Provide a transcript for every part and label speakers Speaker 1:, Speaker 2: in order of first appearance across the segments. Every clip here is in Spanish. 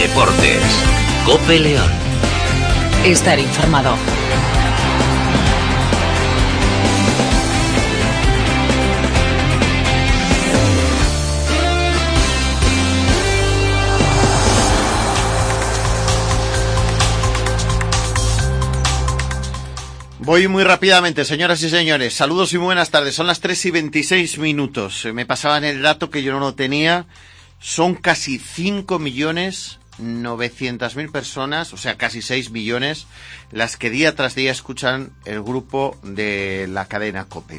Speaker 1: Deportes. COPE León.
Speaker 2: Estar informado.
Speaker 3: Voy muy rápidamente, señoras y señores. Saludos y muy buenas tardes. Son las 3:26. Me pasaban el dato que yo no lo tenía. Son casi 5.900.000 personas, o sea, casi 6 millones, las que día tras día escuchan el grupo de la cadena COPE.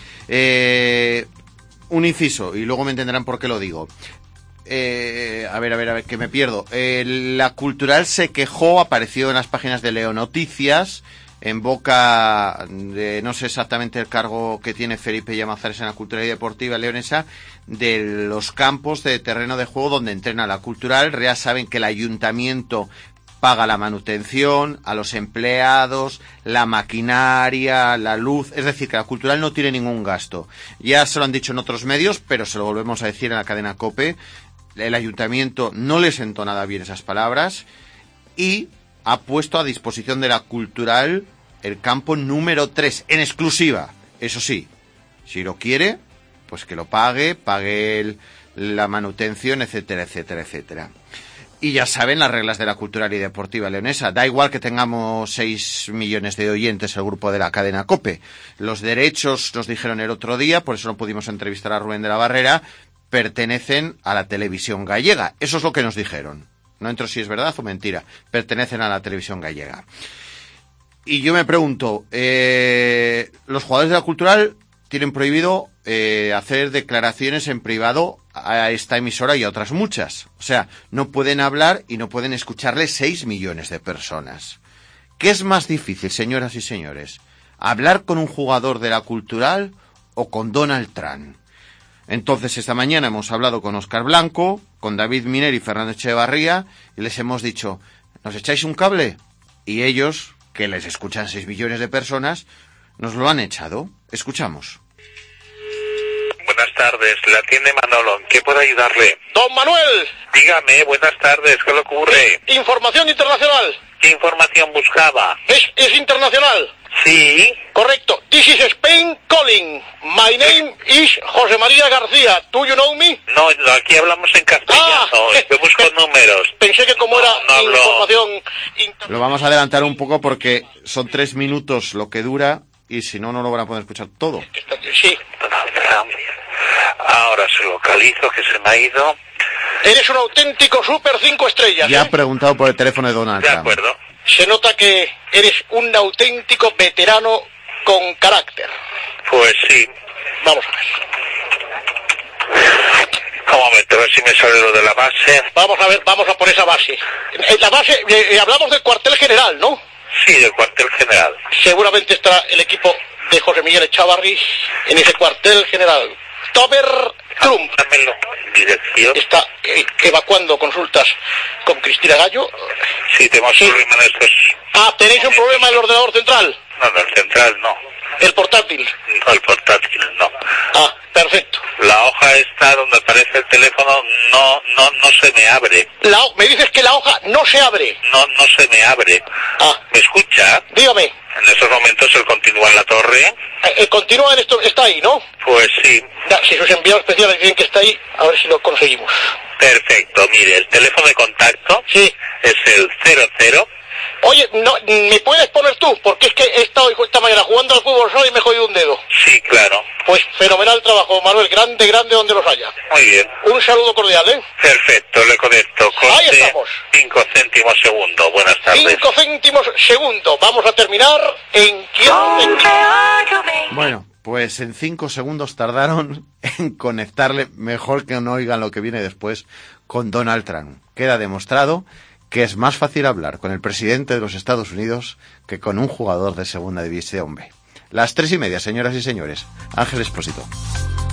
Speaker 3: Un inciso, y luego me entenderán por qué lo digo. A ver, que me pierdo. La Cultural se quejó, apareció en las páginas de Leo Noticias, en boca de, no sé exactamente el cargo que tiene Felipe Llamazares en la Cultural y Deportiva leonesa, de los campos de terreno de juego donde entrena la Cultural. Ya saben que el ayuntamiento paga la manutención, a los empleados, la maquinaria, la luz, es decir, que la Cultural no tiene ningún gasto. Ya se lo han dicho en otros medios, pero se lo volvemos a decir en la cadena COPE. El ayuntamiento no le sentó nada bien esas palabras y ha puesto a disposición de la Cultural el campo número 3, en exclusiva. Eso sí, si lo quiere, pues que lo pague la manutención, etcétera, etcétera, etcétera. Y ya saben las reglas de la Cultural y Deportiva leonesa. Da igual que tengamos 6 millones de oyentes el grupo de la cadena COPE. Los derechos, nos dijeron el otro día, por eso no pudimos entrevistar a Rubén de la Barrera, pertenecen a la televisión gallega. Eso es lo que nos dijeron. No entro si es verdad o mentira. Pertenecen a la televisión gallega. Y yo me pregunto, los jugadores de la Cultural tienen prohibido hacer declaraciones en privado a esta emisora y a otras muchas. O sea, no pueden hablar y no pueden escucharle 6 millones de personas. ¿Qué es más difícil, señoras y señores? ¿Hablar con un jugador de la Cultural o con Donald Trump? Entonces, esta mañana hemos hablado con Óscar Blanco, con David Miner y Fernando Echevarría, y les hemos dicho, ¿nos echáis un cable? Y ellos, que les escuchan 6 millones de personas, nos lo han echado. Escuchamos.
Speaker 4: Buenas tardes, la atiende Manolo. ¿En qué puedo ayudarle?
Speaker 5: Don Manuel.
Speaker 4: Dígame, buenas tardes, ¿qué le ocurre?
Speaker 5: Información internacional.
Speaker 4: ¿Qué información buscaba?
Speaker 5: Es internacional.
Speaker 4: Sí.
Speaker 5: Correcto. This is Spain calling. My name is José María García. Do you know me?
Speaker 4: No, aquí hablamos en castellano. Yo busco números.
Speaker 5: Pensé que como era información
Speaker 3: Lo vamos a adelantar un poco porque son 3 minutos lo que dura y si no, no lo van a poder escuchar todo.
Speaker 5: Sí.
Speaker 4: Ahora se localizo, que se me ha ido.
Speaker 5: Eres un auténtico super 5 estrellas.
Speaker 3: Ya ha preguntado por el teléfono de Donald Trump.
Speaker 4: De acuerdo.
Speaker 5: Se nota que eres un auténtico veterano con carácter.
Speaker 4: Pues sí.
Speaker 5: Vamos a ver.
Speaker 4: Un momento, a ver si me sale lo de la base.
Speaker 5: Vamos a ver, vamos a por esa base. En la base, hablamos del cuartel general, ¿no?
Speaker 4: Sí, del cuartel general.
Speaker 5: Seguramente estará el equipo de José Miguel Echavarri en ese cuartel general. Tober Trump.
Speaker 4: Dámelo. Dirección.
Speaker 5: Está evacuando consultas con Cristina Gallo.
Speaker 4: Sí, tenemos un problema en estos.
Speaker 5: Ah, ¿tenéis un problema en el ordenador central?
Speaker 4: No, en el central no.
Speaker 5: ¿El portátil?
Speaker 4: No, el portátil no.
Speaker 5: Ah, perfecto.
Speaker 4: La hoja esta donde aparece el teléfono no se me abre.
Speaker 5: Me dices que la hoja no se abre.
Speaker 4: No se me abre.
Speaker 5: Ah.
Speaker 4: ¿Me escucha?
Speaker 5: Dígame.
Speaker 4: En estos momentos él continúa en la torre.
Speaker 5: Continúa en esto, está ahí, ¿no?
Speaker 4: Pues sí.
Speaker 5: Si sus enviados especiales dicen que está ahí, a ver si lo conseguimos.
Speaker 4: Perfecto, mire, el teléfono de contacto
Speaker 5: sí
Speaker 4: es el 00.
Speaker 5: Oye, no, ¿me puedes poner tú? Porque es que he estado esta mañana jugando al fútbol solo y me he jodido un dedo.
Speaker 4: Sí, claro.
Speaker 5: Pues fenomenal trabajo, Manuel, grande donde los haya.
Speaker 4: Muy bien.
Speaker 5: Un saludo cordial, ¿eh?
Speaker 4: Perfecto, le conecto.
Speaker 5: Ahí estamos.
Speaker 4: 5 céntimos segundo, buenas tardes.
Speaker 5: 5 céntimos segundo, vamos a terminar en...
Speaker 3: Bueno, pues en 5 segundos tardaron en conectarle, mejor que no oigan lo que viene después, con Donald Trump. Queda demostrado que es más fácil hablar con el presidente de los Estados Unidos que con un jugador de segunda división B. Las 3:30, señoras y señores. Ángel Expósito.